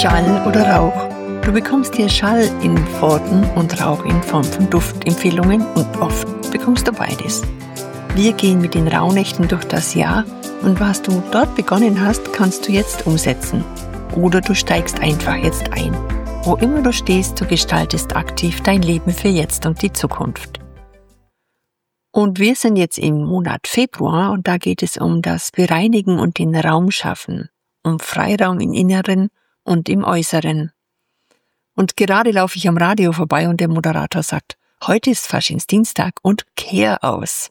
Schall oder Rauch. Du bekommst hier Schall in Worten und Rauch in Form von Duftempfehlungen und oft bekommst du beides. Wir gehen mit den Rauhnächten durch das Jahr und was du dort begonnen hast, kannst du jetzt umsetzen. Oder du steigst einfach jetzt ein. Wo immer du stehst, du gestaltest aktiv dein Leben für jetzt und die Zukunft. Und wir sind jetzt im Monat Februar und da geht es um das Bereinigen und den Raum schaffen, um Freiraum im Inneren und im Äußeren. Und gerade laufe ich am Radio vorbei und der Moderator sagt, heute ist Faschingsdienstag und kehr aus.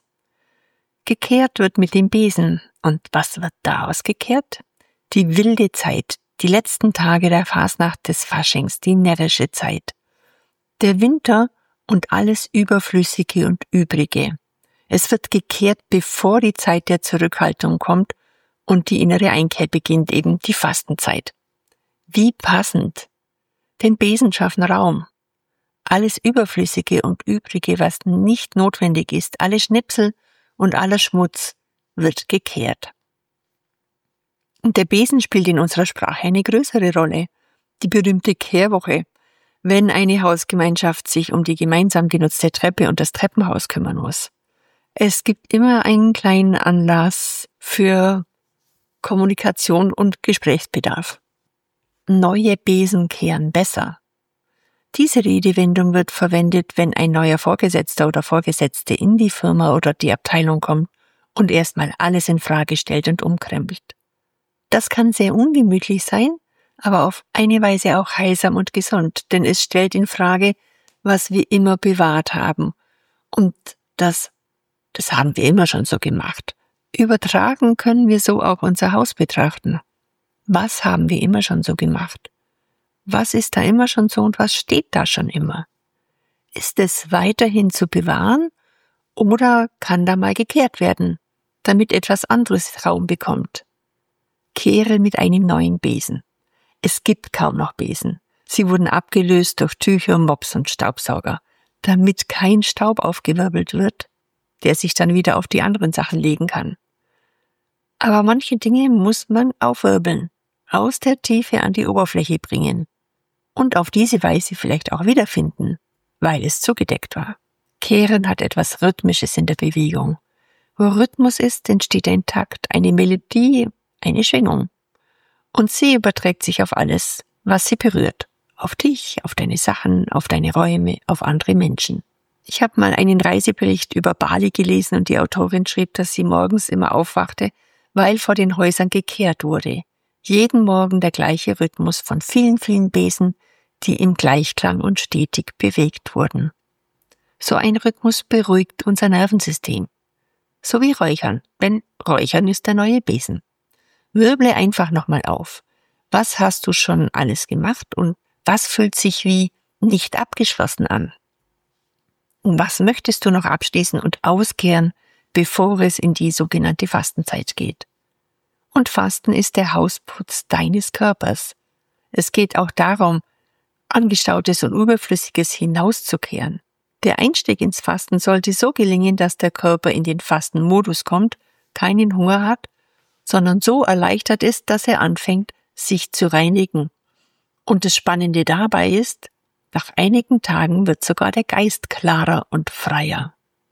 Gekehrt wird mit dem Besen. Und was wird da ausgekehrt? Die wilde Zeit, die letzten Tage der Fasnacht des Faschings, die närrische Zeit. Der Winter und alles Überflüssige und Übrige. Es wird gekehrt, bevor die Zeit der Zurückhaltung kommt und die innere Einkehr beginnt, eben die Fastenzeit. Wie passend! Den Besen schaffen Raum. Alles Überflüssige und Übrige, was nicht notwendig ist, alle Schnipsel und aller Schmutz wird gekehrt. Und der Besen spielt in unserer Sprache eine größere Rolle. Die berühmte Kehrwoche, wenn eine Hausgemeinschaft sich um die gemeinsam genutzte Treppe und das Treppenhaus kümmern muss. Es gibt immer einen kleinen Anlass für Kommunikation und Gesprächsbedarf. Neue Besen kehren besser. Diese Redewendung wird verwendet, wenn ein neuer Vorgesetzter oder Vorgesetzte in die Firma oder die Abteilung kommt und erstmal alles in Frage stellt und umkrempelt. Das kann sehr ungemütlich sein, aber auf eine Weise auch heilsam und gesund, denn es stellt in Frage, was wir immer bewahrt haben. Und das haben wir immer schon so gemacht. Übertragen können wir so auch unser Haus betrachten. Was haben wir immer schon so gemacht? Was ist da immer schon so und was steht da schon immer? Ist es weiterhin zu bewahren oder kann da mal gekehrt werden, damit etwas anderes Raum bekommt? Kehre mit einem neuen Besen. Es gibt kaum noch Besen. Sie wurden abgelöst durch Tücher, Mops und Staubsauger, damit kein Staub aufgewirbelt wird, der sich dann wieder auf die anderen Sachen legen kann. Aber manche Dinge muss man aufwirbeln, aus der Tiefe an die Oberfläche bringen und auf diese Weise vielleicht auch wiederfinden, weil es zugedeckt war. Kehren hat etwas Rhythmisches in der Bewegung. Wo Rhythmus ist, entsteht ein Takt, eine Melodie, eine Schwingung. Und sie überträgt sich auf alles, was sie berührt. Auf dich, auf deine Sachen, auf deine Räume, auf andere Menschen. Ich habe mal einen Reisebericht über Bali gelesen und die Autorin schrieb, dass sie morgens immer aufwachte, weil vor den Häusern gekehrt wurde. Jeden Morgen der gleiche Rhythmus von vielen, vielen Besen, die im Gleichklang und stetig bewegt wurden. So ein Rhythmus beruhigt unser Nervensystem. So wie Räuchern, denn Räuchern ist der neue Besen. Wirble einfach nochmal auf. Was hast du schon alles gemacht und was fühlt sich wie nicht abgeschlossen an? Und was möchtest du noch abschließen und auskehren, bevor es in die sogenannte Fastenzeit geht? Und Fasten ist der Hausputz deines Körpers. Es geht auch darum, Angestautes und Überflüssiges hinauszukehren. Der Einstieg ins Fasten sollte so gelingen, dass der Körper in den Fastenmodus kommt, keinen Hunger hat, sondern so erleichtert ist, dass er anfängt, sich zu reinigen. Und das Spannende dabei ist, nach einigen Tagen wird sogar der Geist klarer und freier.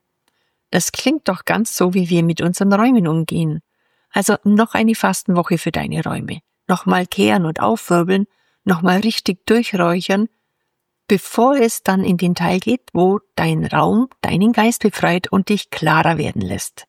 Das klingt doch ganz so, wie wir mit unseren Räumen umgehen. Also noch eine Fastenwoche für deine Räume. Nochmal kehren und aufwirbeln, nochmal richtig durchräuchern, bevor es dann in den Teil geht, wo dein Raum deinen Geist befreit und dich klarer werden lässt.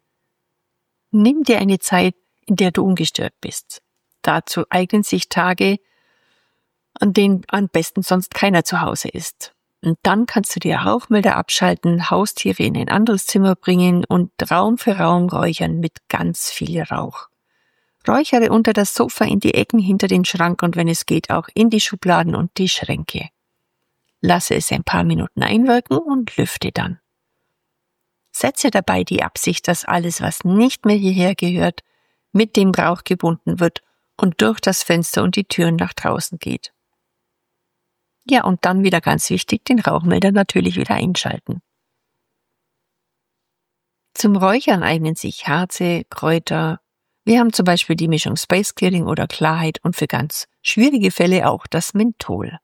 Nimm dir eine Zeit, in der du ungestört bist. Dazu eignen sich Tage, an denen am besten sonst keiner zu Hause ist. Und dann kannst du die Rauchmelder abschalten, Haustiere in ein anderes Zimmer bringen und Raum für Raum räuchern mit ganz viel Rauch. Räuchere unter das Sofa, in die Ecken hinter den Schrank und wenn es geht auch in die Schubladen und die Schränke. Lasse es ein paar Minuten einwirken und lüfte dann. Setze dabei die Absicht, dass alles, was nicht mehr hierher gehört, mit dem Rauch gebunden wird und durch das Fenster und die Türen nach draußen geht. Ja, und dann wieder ganz wichtig, den Rauchmelder natürlich wieder einschalten. Zum Räuchern eignen sich Harze, Kräuter. Wir haben zum Beispiel die Mischung Space Clearing oder Klarheit und für ganz schwierige Fälle auch das Menthol.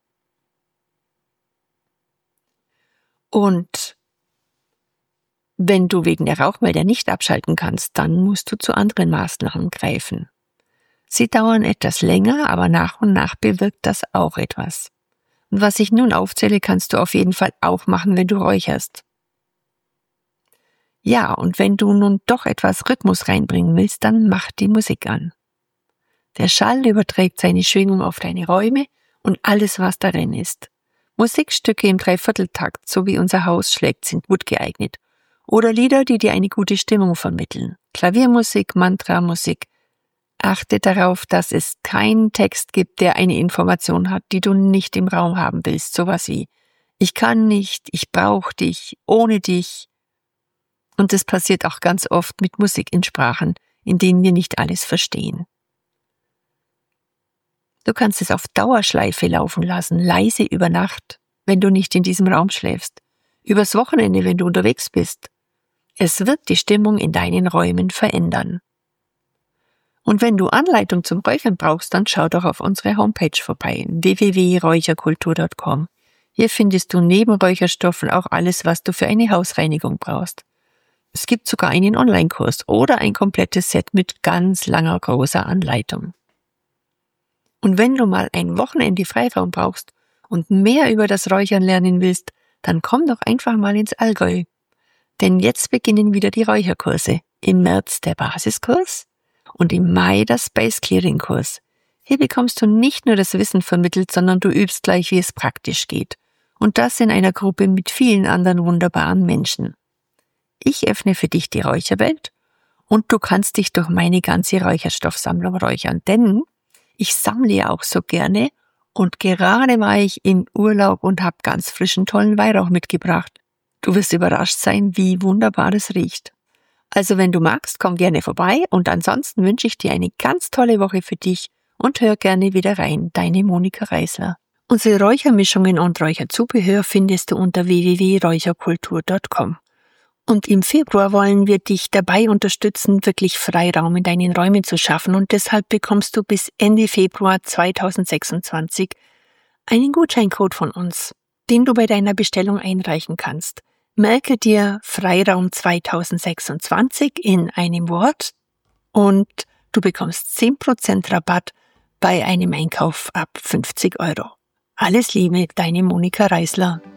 Und wenn du wegen der Rauchmelder nicht abschalten kannst, dann musst du zu anderen Maßnahmen greifen. Sie dauern etwas länger, aber nach und nach bewirkt das auch etwas. Und was ich nun aufzähle, kannst du auf jeden Fall auch machen, wenn du räucherst. Ja, und wenn du nun doch etwas Rhythmus reinbringen willst, dann mach die Musik an. Der Schall überträgt seine Schwingung auf deine Räume und alles, was darin ist. Musikstücke im Dreivierteltakt, so wie unser Haus schlägt, sind gut geeignet. Oder Lieder, die dir eine gute Stimmung vermitteln. Klaviermusik, Mantramusik. Achte darauf, dass es keinen Text gibt, der eine Information hat, die du nicht im Raum haben willst. Sowas wie, ich kann nicht, ich brauche dich, ohne dich. Und das passiert auch ganz oft mit Musik in Sprachen, in denen wir nicht alles verstehen. Du kannst es auf Dauerschleife laufen lassen, leise über Nacht, wenn du nicht in diesem Raum schläfst. Übers Wochenende, wenn du unterwegs bist. Es wird die Stimmung in deinen Räumen verändern. Und wenn du Anleitung zum Räuchern brauchst, dann schau doch auf unsere Homepage vorbei, www.räucherkultur.com. Hier findest du neben Räucherstoffen auch alles, was du für eine Hausreinigung brauchst. Es gibt sogar einen Online-Kurs oder ein komplettes Set mit ganz langer, großer Anleitung. Und wenn du mal ein Wochenende Freiraum brauchst und mehr über das Räuchern lernen willst, dann komm doch einfach mal ins Allgäu. Denn jetzt beginnen wieder die Räucherkurse. Im März der Basiskurs und im Mai der Space Clearing Kurs. Hier bekommst du nicht nur das Wissen vermittelt, sondern du übst gleich, wie es praktisch geht. Und das in einer Gruppe mit vielen anderen wunderbaren Menschen. Ich öffne für dich die Räucherwelt und du kannst dich durch meine ganze Räucherstoffsammlung räuchern, denn ich sammle ja auch so gerne und gerade war ich in Urlaub und habe ganz frischen, tollen Weihrauch mitgebracht. Du wirst überrascht sein, wie wunderbar es riecht. Also wenn du magst, komm gerne vorbei und ansonsten wünsche ich dir eine ganz tolle Woche für dich und hör gerne wieder rein. Deine Monika Reisler. Unsere Räuchermischungen und Räucherzubehör findest du unter www.räucherkultur.com. Und im Februar wollen wir dich dabei unterstützen, wirklich Freiraum in deinen Räumen zu schaffen und deshalb bekommst du bis Ende Februar 2026 einen Gutscheincode von uns, den du bei deiner Bestellung einreichen kannst. Merke dir Freiraum 2026 in einem Wort und du bekommst 10% Rabatt bei einem Einkauf ab 50 €. Alles Liebe, deine Monika Reisler.